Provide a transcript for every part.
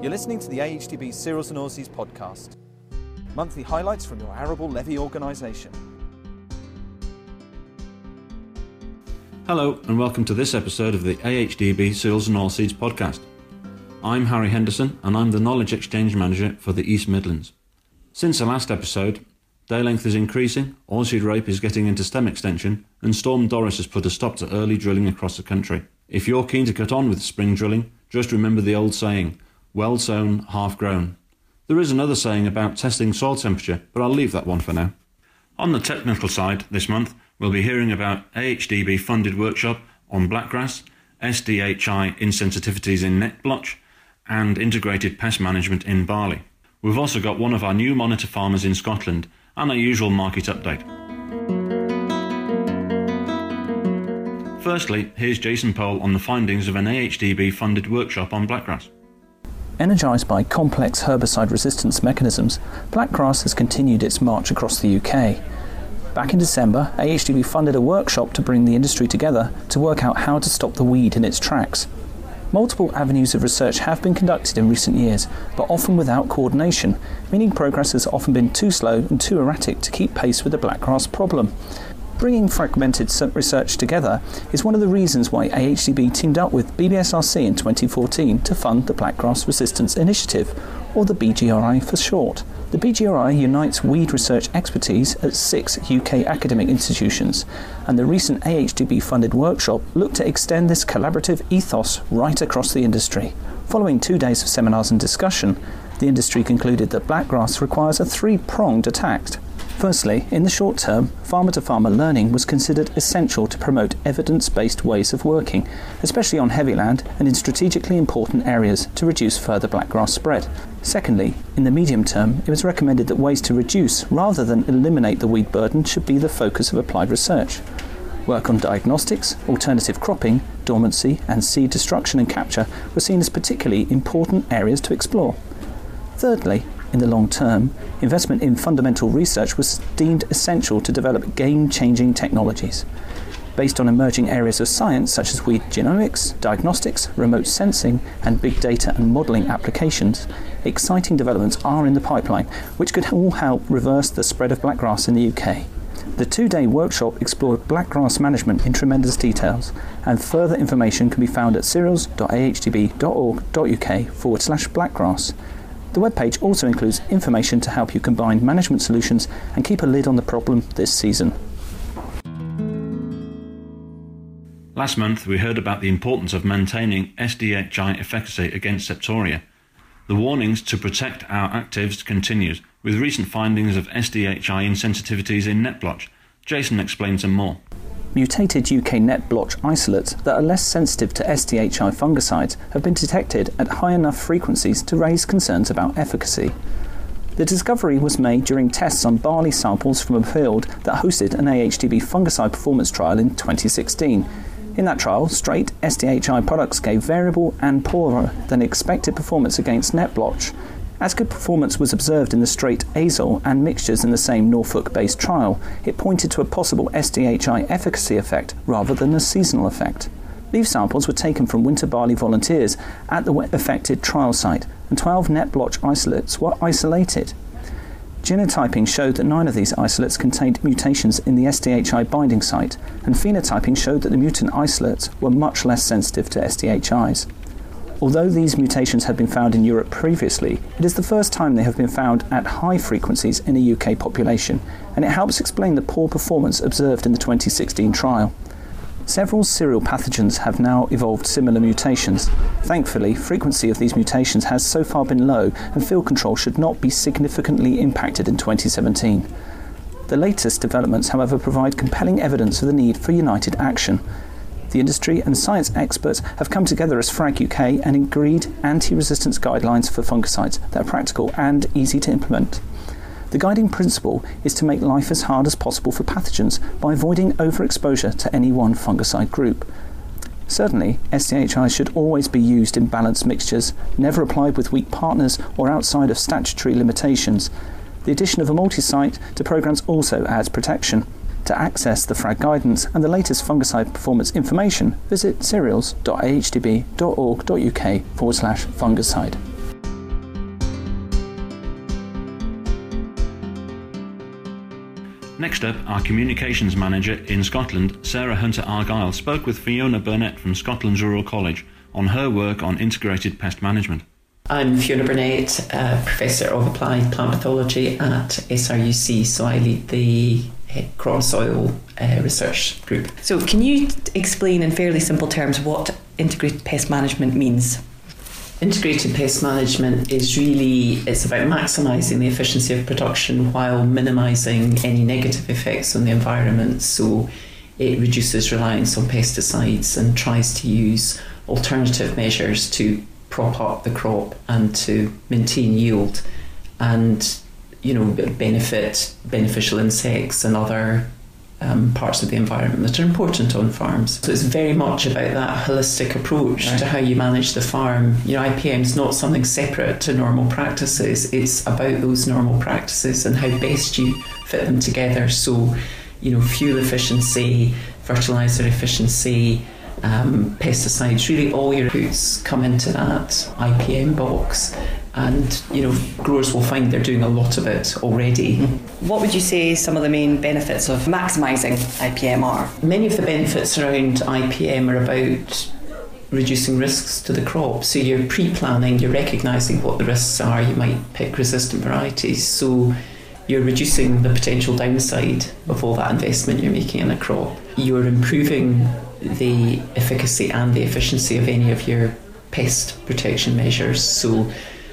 You're listening to the AHDB Cereals and Oilseeds podcast. Monthly highlights from your arable levy organisation. Hello and welcome to this episode of the AHDB Cereals and Oilseeds podcast. I'm Harry Henderson and I'm the Knowledge Exchange Manager for the East Midlands. Since the last episode, day length is increasing, oilseed rape is getting into stem extension, and Storm Doris has put a stop to early drilling across the country. If you're keen to cut on with spring drilling, just remember the old saying, well sown, half grown. There is another saying about testing soil temperature, but I'll leave that one for now. On the technical side this month, we'll be hearing about AHDB funded workshop on blackgrass, SDHI insensitivities in net blotch, and integrated pest management in barley. We've also got one of our new monitor farmers in Scotland and our usual market update. Firstly, here's Jason Pole on the findings of an AHDB funded workshop on blackgrass. Energised by complex herbicide resistance mechanisms, blackgrass has continued its march across the UK. Back in December, AHDB funded a workshop to bring the industry together to work out how to stop the weed in its tracks. Multiple avenues of research have been conducted in recent years, but often without coordination, meaning progress has often been too slow and too erratic to keep pace with the blackgrass problem. Bringing fragmented research together is one of the reasons why AHDB teamed up with BBSRC in 2014 to fund the Blackgrass Resistance Initiative, or the BGRI for short. The BGRI unites weed research expertise at 6 UK academic institutions, and the recent AHDB-funded workshop looked to extend this collaborative ethos right across the industry. Following 2 days of seminars and discussion, the industry concluded that blackgrass requires a three-pronged attack. Firstly, in the short term, farmer-to-farmer learning was considered essential to promote evidence-based ways of working, especially on heavy land and in strategically important areas to reduce further blackgrass spread. Secondly, in the medium term, it was recommended that ways to reduce rather than eliminate the weed burden should be the focus of applied research. Work on diagnostics, alternative cropping, dormancy and seed destruction and capture were seen as particularly important areas to explore. Thirdly, in the long term, investment in fundamental research was deemed essential to develop game-changing technologies. Based on emerging areas of science such as weed genomics, diagnostics, remote sensing, and big data and modelling applications, exciting developments are in the pipeline, which could all help reverse the spread of blackgrass in the UK. The 2-day workshop explored blackgrass management in tremendous details, and further information can be found at cereals.ahdb.org.uk/blackgrass. The webpage also includes information to help you combine management solutions and keep a lid on the problem this season. Last month we heard about the importance of maintaining SDHI efficacy against Septoria. The warnings to protect our actives continues, with recent findings of SDHI insensitivities in net blotch. Jason explains some more. Mutated UK net blotch isolates that are less sensitive to SDHI fungicides have been detected at high enough frequencies to raise concerns about efficacy. The discovery was made during tests on barley samples from a field that hosted an AHDB fungicide performance trial in 2016. In that trial, straight SDHI products gave variable and poorer than expected performance against net blotch. As good performance was observed in the straight azole and mixtures in the same Norfolk-based trial, it pointed to a possible SDHI efficacy effect rather than a seasonal effect. Leaf samples were taken from winter barley volunteers at the affected trial site, and 12 net blotch isolates were isolated. Genotyping showed that 9 of these isolates contained mutations in the SDHI binding site, and phenotyping showed that the mutant isolates were much less sensitive to SDHIs. Although these mutations had been found in Europe previously, it is the first time they have been found at high frequencies in a UK population, and it helps explain the poor performance observed in the 2016 trial. Several cereal pathogens have now evolved similar mutations. Thankfully, frequency of these mutations has so far been low, and field control should not be significantly impacted in 2017. The latest developments, however, provide compelling evidence of the need for united action. The industry and science experts have come together as FRAG UK and agreed anti-resistance guidelines for fungicides that are practical and easy to implement. The guiding principle is to make life as hard as possible for pathogens by avoiding overexposure to any one fungicide group. Certainly, SDHI should always be used in balanced mixtures, never applied with weak partners or outside of statutory limitations. The addition of a multi-site to programs also adds protection. To access the FRAG guidance and the latest fungicide performance information, visit cereals.ahdb.org.uk/fungicide. Next up, our communications manager in Scotland, Sarah Hunter-Argyle, spoke with Fiona Burnett from Scotland's Rural College on her work on integrated pest management. I'm Fiona Burnett, Professor of Applied Plant Pathology at SRUC, so I lead the crop soil research group. So can you explain in fairly simple terms what integrated pest management means? Integrated pest management it's about maximising the efficiency of production while minimising any negative effects on the environment. So it reduces reliance on pesticides and tries to use alternative measures to prop up the crop and to maintain yield and, benefit beneficial insects and other parts of the environment that are important on farms. So it's very much about that holistic approach to how you manage the farm. IPM is not something separate to normal practices. It's about those normal practices and how best you fit them together. So, fuel efficiency, fertiliser efficiency, pesticides, really all your inputs come into that IPM box. And, growers will find they're doing a lot of it already. What would you say some of the main benefits of maximising IPM are? Many of the benefits around IPM are about reducing risks to the crop. So you're pre-planning, you're recognising what the risks are. You might pick resistant varieties. So you're reducing the potential downside of all that investment you're making in a crop. You're improving the efficacy and the efficiency of any of your pest protection measures. So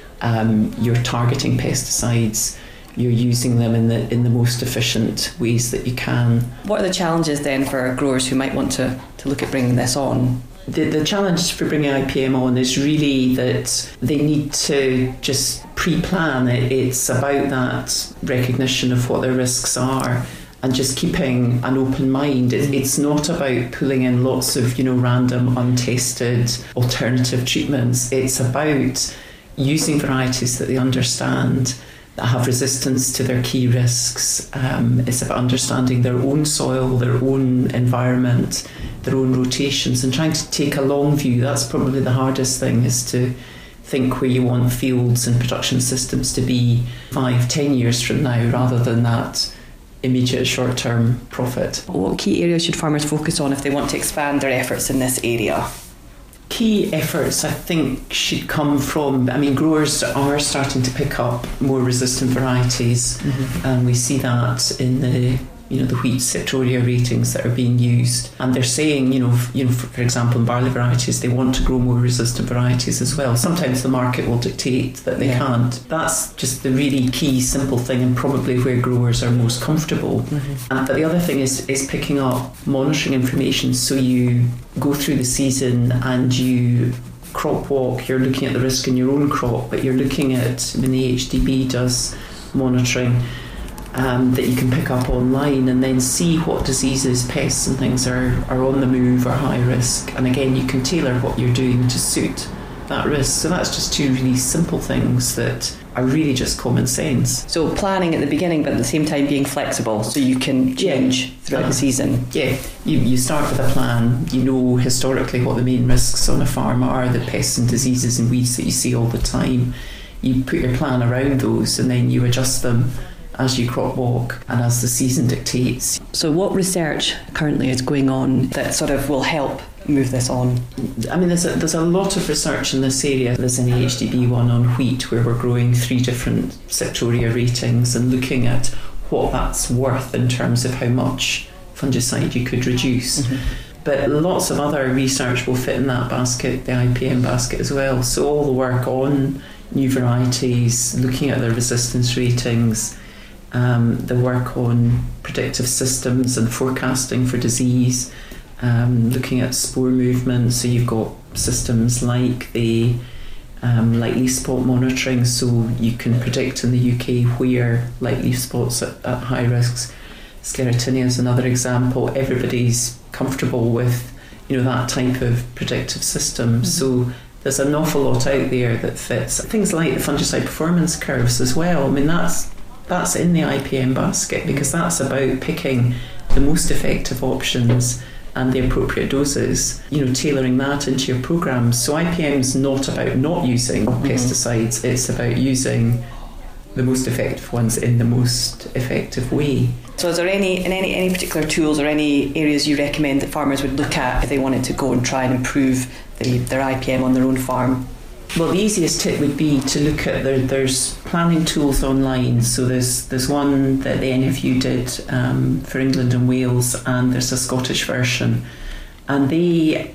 you're targeting pesticides, you're using them in the most efficient ways that you can. What are the challenges then for growers who might want to look at bringing this on? The challenge for bringing IPM on is really that they need to just pre-plan. It's about that recognition of what their risks are and just keeping an open mind. It's not about pulling in lots of random untested alternative treatments. It's about using varieties that they understand, that have resistance to their key risks. It's about understanding their own soil, their own environment, their own rotations, and trying to take a long view. That's probably the hardest thing, is to think where you want fields and production systems to be 5-10 years from now, rather than that immediate short-term profit. What key areas should farmers focus on if they want to expand their efforts in this area? Key efforts, I think, should come from, growers are starting to pick up more resistant varieties, and we see that in the wheat Septoria ratings that are being used. And they're saying, for example, in barley varieties, they want to grow more resistant varieties as well. Sometimes the market will dictate that they can't. That's just the really key, simple thing, and probably where growers are most comfortable. But the other thing is picking up monitoring information. So you go through the season and you crop walk, you're looking at the risk in your own crop, but you're looking at, when the HDB does monitoring, that you can pick up online, and then see what diseases, pests and things are on the move or high risk. And again, you can tailor what you're doing to suit that risk. So that's just two really simple things that are really just common sense. So planning at the beginning, but at the same time being flexible, so you can change throughout the season. Yeah, you start with a plan. You know historically what the main risks on a farm are, the pests and diseases and weeds that you see all the time. You put your plan around those, and then you adjust them as you crop walk and as the season dictates. So what research currently is going on that sort of will help move this on? There's a lot of research in this area. There's an HDB one on wheat where we're growing 3 different Septoria ratings and looking at what that's worth in terms of how much fungicide you could reduce. But lots of other research will fit in that basket, the IPM basket as well. So all the work on new varieties, looking at their resistance ratings, the work on predictive systems and forecasting for disease, looking at spore movement. So you've got systems like the light leaf spot monitoring, so you can predict in the UK where light leaf spots at high risks. Sclerotinia is another example. Everybody's comfortable with that type of predictive system. So there's an awful lot out there that fits. Things like the fungicide performance curves as well. That's in the IPM basket, because that's about picking the most effective options and the appropriate doses, tailoring that into your programs. So IPM's not about not using pesticides, it's about using the most effective ones in the most effective way. So is there any particular tools or any areas you recommend that farmers would look at if they wanted to go and try and improve their IPM on their own farm? Well, the easiest tip would be to look at there's planning tools online. So there's one that the NFU did for England and Wales, and there's a Scottish version, and they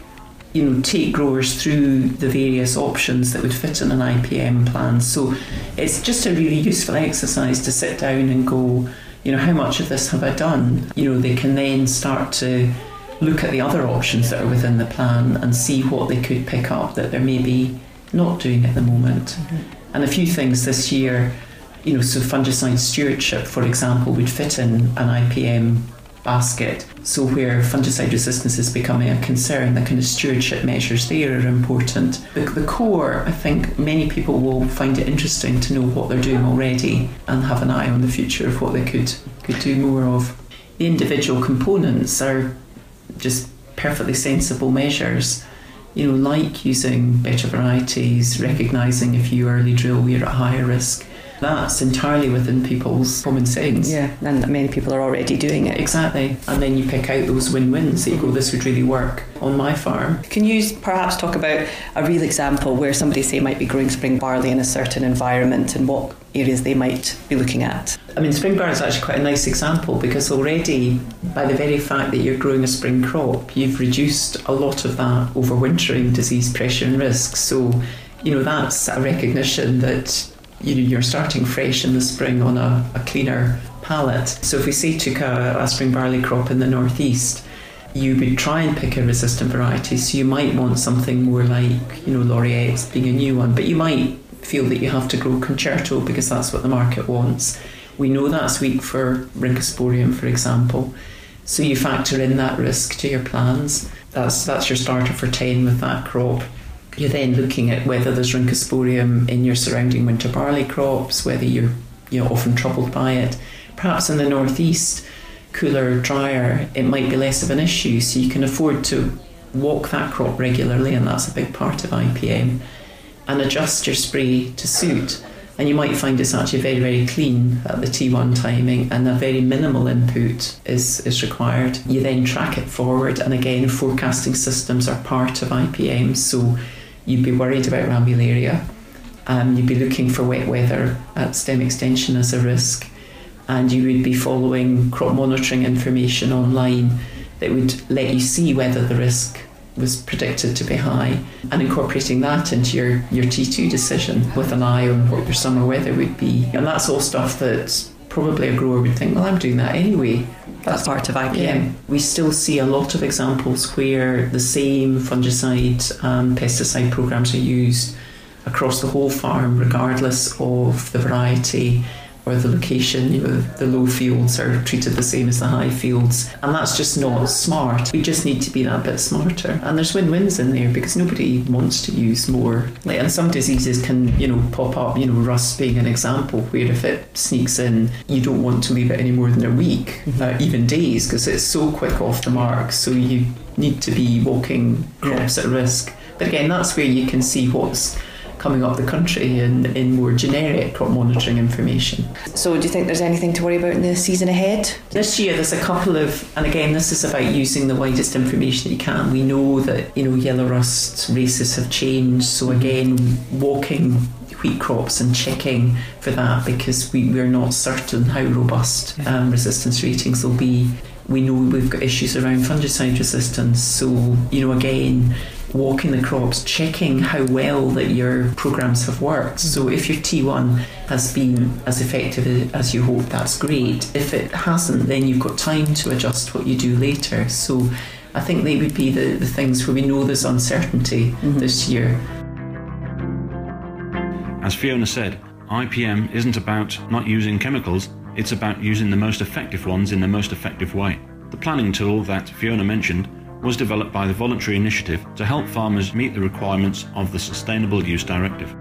take growers through the various options that would fit in an IPM plan. So it's just a really useful exercise to sit down and go, how much of this have I done? They can then start to look at the other options that are within the plan and see what they could pick up that they're maybe not doing at the moment. And a few things this year, so fungicide stewardship, for example, would fit in an IPM basket. So where fungicide resistance is becoming a concern, the kind of stewardship measures there are important. The core, I think many people will find it interesting to know what they're doing already and have an eye on the future of what they could do more of. The individual components are just perfectly sensible measures, like using better varieties, recognising if you early drill you're at higher risk. That's entirely within people's common sense. Yeah, and many people are already doing it. Exactly. And then you pick out those win-wins that you go, this would really work on my farm. Can you perhaps talk about a real example where somebody, say, might be growing spring barley in a certain environment and what areas they might be looking at? I mean, spring barley is actually quite a nice example because already, by the very fact that you're growing a spring crop, you've reduced a lot of that overwintering disease pressure and risk. So, that's a recognition that you're starting fresh in the spring on a cleaner palette. So if we say took a spring barley crop in the northeast, you would try and pick a resistant variety. So you might want something more like, Laureate's being a new one, but you might feel that you have to grow Concerto because that's what the market wants. We know that's weak for Rhynchosporium, for example. So you factor in that risk to your plans. That's your starter for 10 with that crop. You're then looking at whether there's Rhynchosporium in your surrounding winter barley crops, whether you're often troubled by it. Perhaps in the northeast, cooler, drier, it might be less of an issue, so you can afford to walk that crop regularly, and that's a big part of IPM, and adjust your spray to suit. And you might find it's actually very, very clean at the T1 timing, and a very minimal input is required. You then track it forward, and again, forecasting systems are part of IPM, so you'd be worried about Rambularia. You'd be looking for wet weather at stem extension as a risk, and you would be following crop monitoring information online that would let you see whether the risk was predicted to be high, and incorporating that into your T2 decision with an eye on what your summer weather would be. And that's all stuff that probably a grower would think, well, I'm doing that anyway. That's part of IPM. Yeah. We still see a lot of examples where the same fungicide and pesticide programs are used across the whole farm, regardless of the variety or the location. The low fields are treated the same as the high fields, and that's just not smart. We just need to be that bit smarter, and there's win-wins in there because nobody wants to use more. And some diseases can pop up, rust being an example, where if it sneaks in, you don't want to leave it any more than a week, even days, because it's so quick off the mark, so you need to be walking crops at risk. But again, that's where you can see what's coming up the country in more generic crop monitoring information. So do you think there's anything to worry about in the season ahead? This year there's a couple of, and again this is about using the widest information that you can. We know that yellow rust races have changed, so again walking wheat crops and checking for that, because we're not certain how robust resistance ratings will be. We know we've got issues around fungicide resistance, so again, walking the crops, checking how well that your programs have worked. So if your T1 has been as effective as you hope, that's great. If it hasn't, then you've got time to adjust what you do later. So I think they would be the things where we know there's uncertainty this year. As Fiona said, IPM isn't about not using chemicals, it's about using the most effective ones in the most effective way. The planning tool that Fiona mentioned was developed by the Voluntary Initiative to help farmers meet the requirements of the Sustainable Use Directive.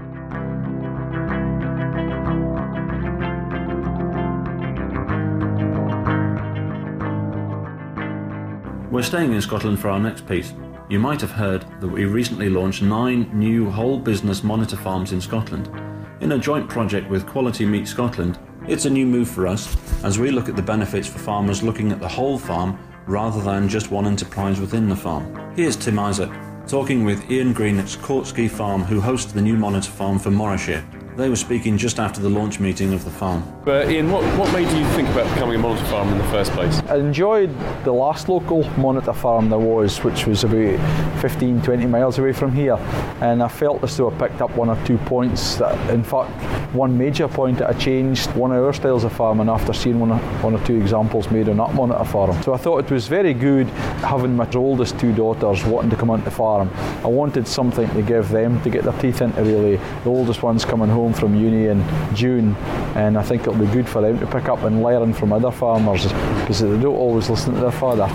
We're staying in Scotland for our next piece. You might have heard that we recently launched 9 new whole business monitor farms in Scotland. In a joint project with Quality Meat Scotland, It's a new move for us, as we look at the benefits for farmers looking at the whole farm rather than just one enterprise within the farm. Here's Tim Isaac, talking with Ian Green at Courtskey Farm, who hosts the new monitor farm for Morayshire. They were speaking just after the launch meeting of the farm. Ian, what made you think about becoming a monitor farm in the first place? I enjoyed the last local monitor farm there was, which was about 15-20 miles away from here, and I felt as though I picked up one or 2 points that, in fact, one major point that I changed one of our styles of farming after seeing one or two examples made on that monitor farm. So I thought it was very good having my oldest 2 daughters wanting to come onto the farm. I wanted something to give them to get their teeth into, really. The oldest one's coming home from uni in June, and I think it'll be good for them to pick up and learn from other farmers, because they don't always listen to their father.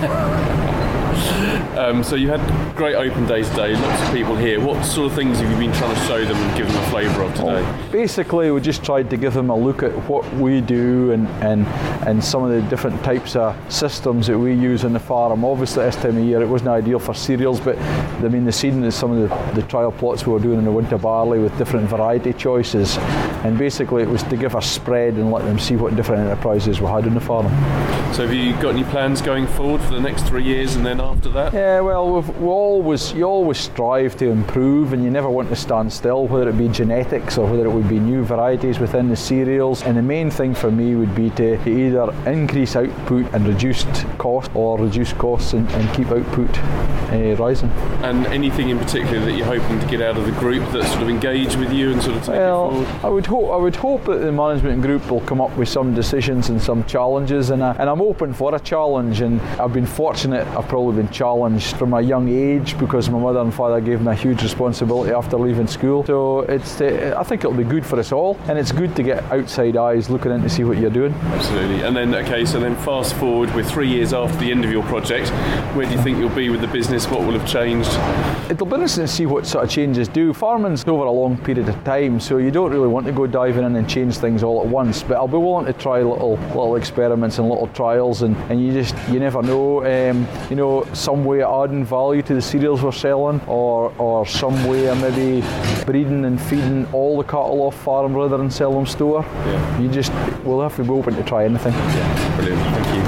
So you had great open day today, lots of people here. What sort of things have you been trying to show them and give them a flavour of today? Basically, we just tried to give them a look at what we do and some of the different types of systems that we use on the farm. Obviously, this time of year it wasn't ideal for cereals, but I mean, the seeding is some of the trial plots we were doing in the winter barley with different variety choices, and basically it was to give a spread and let them see what different enterprises we had on the farm. So have you got any plans going forward for the next 3 years and then after that? Yeah, well, you always strive to improve, and you never want to stand still, whether it be genetics or whether it would be new varieties within the cereals. And the main thing for me would be to either increase output and reduce cost, or reduce costs and keep output rising. And anything in particular that you're hoping to get out of the group that sort of engage with you and sort of take it forward? I would hope that the management group will come up with some decisions and some challenges, and I'm open for a challenge, and I've been fortunate. I've probably been challenged from a young age because my mother and father gave me a huge responsibility after leaving school. So I think it'll be good for us all, and it's good to get outside eyes looking in to see what you're doing. Absolutely. And then fast forward, we're 3 years after the end of your project. Where do you think you'll be with the business? What will have changed? It'll be interesting to see what sort of changes do. Farming's over a long period of time, so you don't really want to go diving in and change things all at once, but I'll be willing to try little experiments and little trials, and you never know. Some way of adding value to the cereals we're selling, or some way of maybe breeding and feeding all the cattle off farm rather than sell them store. Yeah. We'll have to be open to try anything. Yeah, brilliant. Thank you.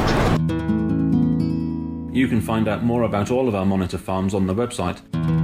You can find out more about all of our monitor farms on the website.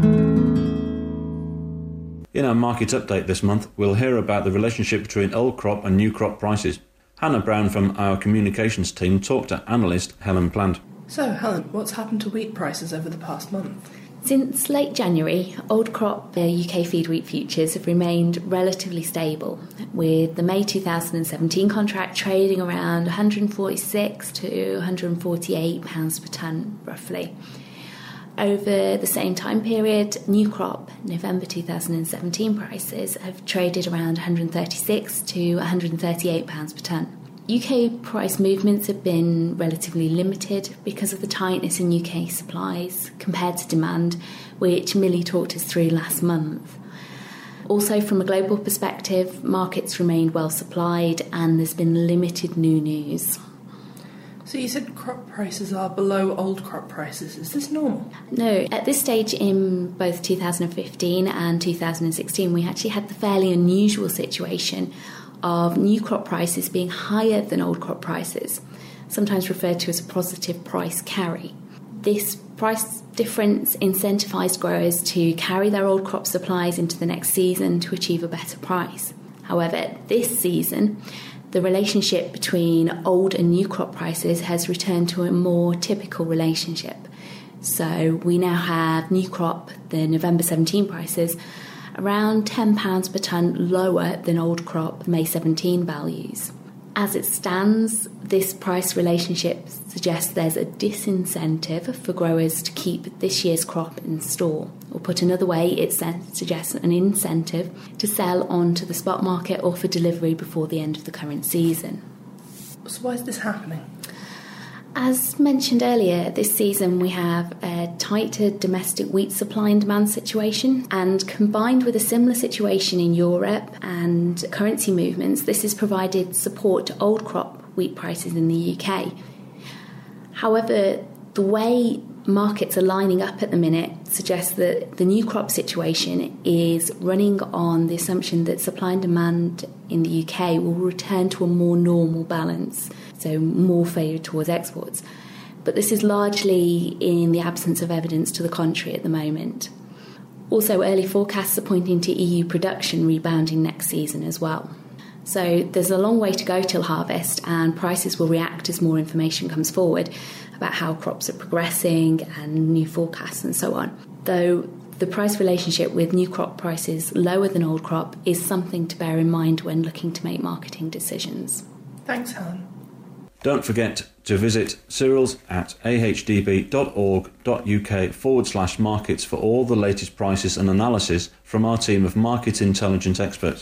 In our market update this month, we'll hear about the relationship between old crop and new crop prices. Hannah Brown from our communications team talked to analyst Helen Plant. So, Helen, what's happened to wheat prices over the past month? Since late January, old crop UK feed wheat futures have remained relatively stable, with the May 2017 contract trading around £146 to £148 per tonne, roughly. Over the same time period, new crop November 2017 prices have traded around £136 to £138 per tonne. UK price movements have been relatively limited because of the tightness in UK supplies compared to demand, which Millie talked us through last month. Also, from a global perspective, markets remained well supplied and there's been limited new news. So you said crop prices are below old crop prices. Is this normal? No, at this stage in both 2015 and 2016, we actually had the fairly unusual situation of new crop prices being higher than old crop prices, sometimes referred to as a positive price carry. This price difference incentivised growers to carry their old crop supplies into the next season to achieve a better price. However, this season, the relationship between old and new crop prices has returned to a more typical relationship. So we now have new crop, the November 17 prices, around £10 per tonne lower than old crop May 17 values. As it stands, this price relationship suggests there's a disincentive for growers to keep this year's crop in store. Or put another way, it suggests an incentive to sell onto the spot market or for delivery before the end of the current season. So why is this happening? As mentioned earlier, this season we have a tighter domestic wheat supply and demand situation, and combined with a similar situation in Europe and currency movements, this has provided support to old crop wheat prices in the UK. However, the way markets are lining up at the minute suggests that the new crop situation is running on the assumption that supply and demand in the UK will return to a more normal balance, so more favoured towards exports. But this is largely in the absence of evidence to the contrary at the moment. Also, early forecasts are pointing to EU production rebounding next season as well. So there's a long way to go till harvest, and prices will react as more information comes forward about how crops are progressing and new forecasts and so on. Though the price relationship with new crop prices lower than old crop is something to bear in mind when looking to make marketing decisions. Thanks, Helen. Don't forget to visit cereals at ahdb.org.uk/markets for all the latest prices and analysis from our team of market intelligence experts.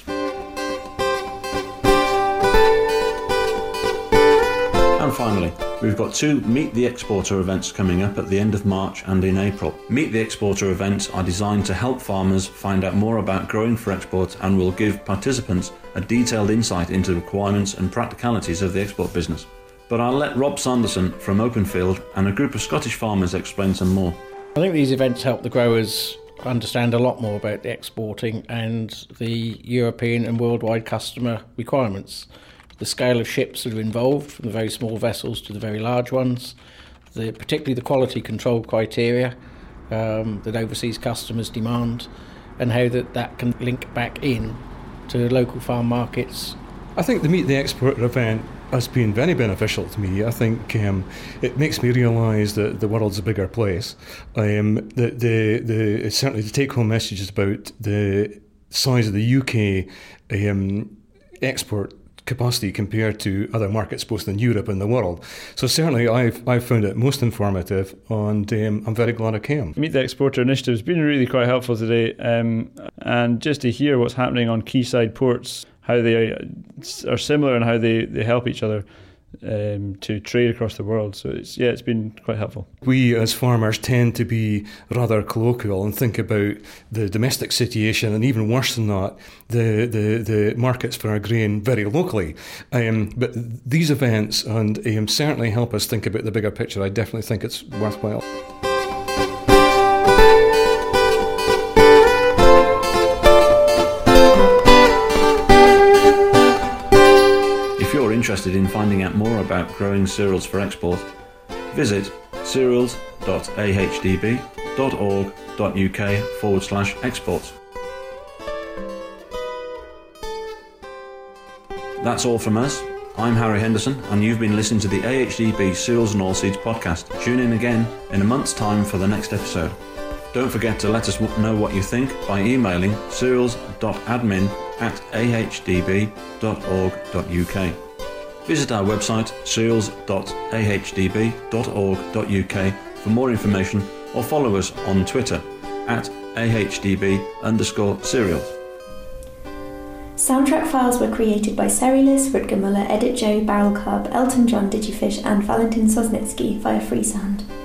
And finally, we've got 2 Meet the Exporter events coming up at the end of March and in April. Meet the Exporter events are designed to help farmers find out more about growing for export and will give participants a detailed insight into the requirements and practicalities of the export business. But I'll let Rob Sanderson from Openfield and a group of Scottish farmers explain some more. I think these events help the growers understand a lot more about the exporting and the European and worldwide customer requirements. The scale of ships that are involved, from the very small vessels to the very large ones, particularly the quality control criteria that overseas customers demand, and how that can link back in to local farm markets. I think the Meet the Exporter event has been very beneficial to me. I think it makes me realise that the world's a bigger place. Certainly the take-home message is about the size of the UK export capacity compared to other markets both in Europe and the world. So certainly I've found it most informative, and I'm very glad I came. Meet the Exporter initiative has been really quite helpful today, and just to hear what's happening on quayside ports, how they are similar and how they help each other to trade across the world. So it's been quite helpful. We as farmers tend to be rather colloquial and think about the domestic situation, and even worse than that, the markets for our grain very locally. But these events and certainly help us think about the bigger picture. I definitely think it's worthwhile. If you're interested in finding out more about growing cereals for export, visit cereals.ahdb.org.uk/exports. That's all from us. I'm Harry Henderson, and you've been listening to the AHDB Cereals and Oilseeds podcast. Tune in again in a month's time for the next episode. Don't forget to let us know what you think by emailing cereals.admin@ahdb.org.uk. Visit our website cereals.ahdb.org.uk for more information, or follow us on Twitter @AHDB_cereals. Soundtrack files were created by Cerulus, Rutger Muller, Edit Joe, Barrel Cub, Elton John, Digifish and Valentin Sosnitsky via Freesound.